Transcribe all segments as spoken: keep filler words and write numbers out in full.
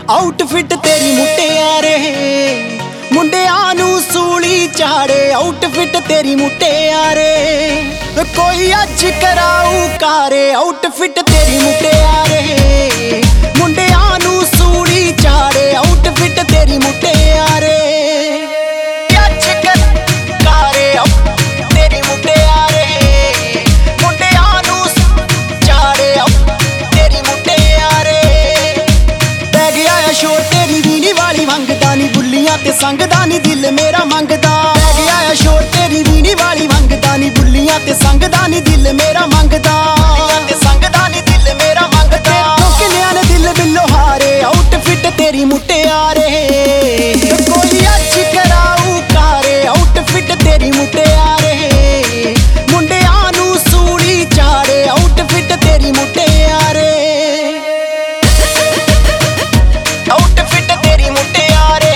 Outfit ਤੇਰੀ ਮੁਟਿਆਰੇ ਮੁੰਡਿਆਂ ਨੂੰ ਸੂਲੀ ਚਾੜੇ। ਆਊਟਫਿਟ ਤੇਰੀ ਮੁਟਿਆਰੇ ਕੋਈ ਅੱਜ ਕਰਾਊ ਕਾਰੇ। ਆਊਟਫਿਟ ਤੇਰੀ ਮੁਟਿਆਰੇ ਮੁੰਡਿਆਂ ਨੂੰ ਸੂਲੀ ਚਾੜੇ। ਆਊਟਫਿਟ ਤੇਰੀ ਮੁਟਿਆਰੇ ਅੱਜ ਕਾਰੇ। ਤੇਰੀ ਮੁਟਿਆਰੇ ਮੁੰਡਿਆਂ ਨੂੰ ਚਾੜੇ। ਤੇਰੀ ਮੁਟਿਆਰੇ ਪੈ ਗਿਆ ਆ ਸ਼ੋਰ ਤੇਰੀ ਵੀਣੀ ਵਾਲੀ ਮੰਗਦਾ ਨੀ ਬੁੱਲੀਆਂ ਤੇ ਸੰਗਦਾ ਨੀ ਦਿਲ ਮੇਰਾ ਮੰਗਦਾ। ਪੈ ਗਿਆ ਆ ਸ਼ੋਰ ਤੇਰੀ ਵੀਣੀ ਵਾਲੀ ਮੰਗਦਾ ਨੀ ਬੁੱਲੀਆਂ ਤੇ ਸੰਗਦਾ ਨੀ ਦਿਲ ਮੇਰਾ ਮੰਗਦਾ। ਤੇ ਸੰਗਦਾ ਨੀ ਦਿਲ ਮੇਰਾ ਮੰਗਦਾ। ਕਿੰਨਿਆਂ ਨੇ ਦਿਲ ਬਿੱਲੋ ਹਾਰੇ। ਆਊਟਫਿਟ ਤੇਰੀ ਮੁਟਿਆਰੇ ਕੋਈ ਅੱਜ ਕਰਾਊ ਕਾਰੇ। ਆਊਟਫਿਟ ਤੇਰੀ ਮੁਟਿਆਰੇ ਮੁੰਡਿਆਂ ਨੂੰ ਸੂਲੀ ਚਾੜੇ। ਆਊਟਫਿਟ ਤੇਰੀ ਮੁਟਿਆਰੇ ਆਊਟਫਿਟ ਤੇਰੀ ਮੁਟਿਆਰੇ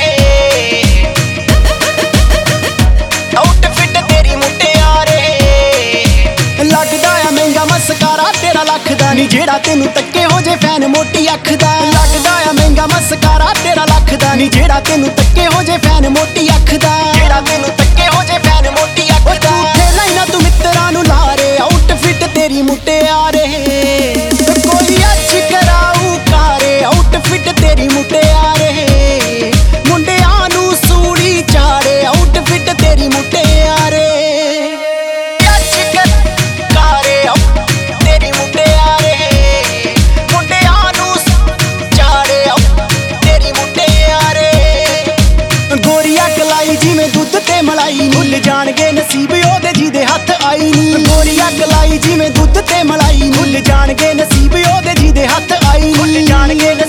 ਆਊਟਫਿਟ ਤੇਰੀ ਮੁਟਿਆਰੇ ਲੱਗਦਾ ਆ ਮਹਿੰਗਾ ਮਸਕਾਰਾ ਤੇਰਾ ਲੱਖ ਦਾ ਨੀ ਜਿਹੜਾ ਤੈਨੂੰ ਤੱਕੇ ਹੋ ਜੇ ਫੈਨ ਮੋਟੀ ਅੱਖ ਦਾ। ਲੱਗਦਾ ਆ ਮਹਿੰਗਾ ਮਸਕਾਰਾ ਤੇਰਾ ਲੱਖ ਦਾ ਨੀ ਜਿਹੜਾ ਤੈਨੂੰ ਤੱਕੇ ਹੋ ਜੇ ਫੈਨ ਮੋਟੀ ਅੱਖ ਦਾ। ਜਿਹੜਾ ਤੈਨੂੰ ਤੱਕੇ ਹੋ ਜੇ ਫੈਨ ਮੋਟੀ ਅੱਖ ਦਾ। ਝੂਠੇ ਲਾਈਨਾਂ ਤੂੰ ਮਿੱਤਰਾਂ ਨੂੰ ਲਾਰੇ। ਆਊਟਫਿਟ ਤੇਰੀ ਮੁਟਿਆਰੇ ਕੋਈ ਅੱਜ ਕਰਾਊ ਕਾਰੇ। ਆਊਟਫਿਟ ਤੇਰੀ ਮੁਟਿਆਰੇ ਮੁੰਡਿਆਂ ਨੂੰ ਸੂਲੀ ਚਾੜੇ। ਆਊਟਫਿਟ ਤੇਰੀ ਮੁਟਿਆਰੇ ਅੱਜ ਕਾਰੇ। ਤੇਰੀ ਮੁਟਿਆਰੇ ਮੁੰਡਿਆਂ ਨੂੰ ਚਾੜੇ। ਤੇਰੀ ਮੁਟਿਆਰੇ ਗੋਰੀਆ ਕਲਾਈ ਜਿਵੇਂ ਦੁੱਧ ਤੇ ਮਲਾਈ ਭੁੱਲ ਜਾਣਗੇ ਨਸੀਬ ਉਹਦੇ ਜਿਹਦੇ ਹੱਥ ਆਈ ਨੀ। ਗੋਰੀਆ ਕਲਾਈ ਜਿਵੇਂ ਦੁੱਧ ਤੇ ਮਲਾਈ ਭੁੱਲ ਜਾਣਗੇ ਨਸੀਬ ਉਹਦੇ ਜਿਹਦੇ ਹੱਥ ਆਈ ਨੀ। ਭੁੱਲ ਜਾਣਗੇ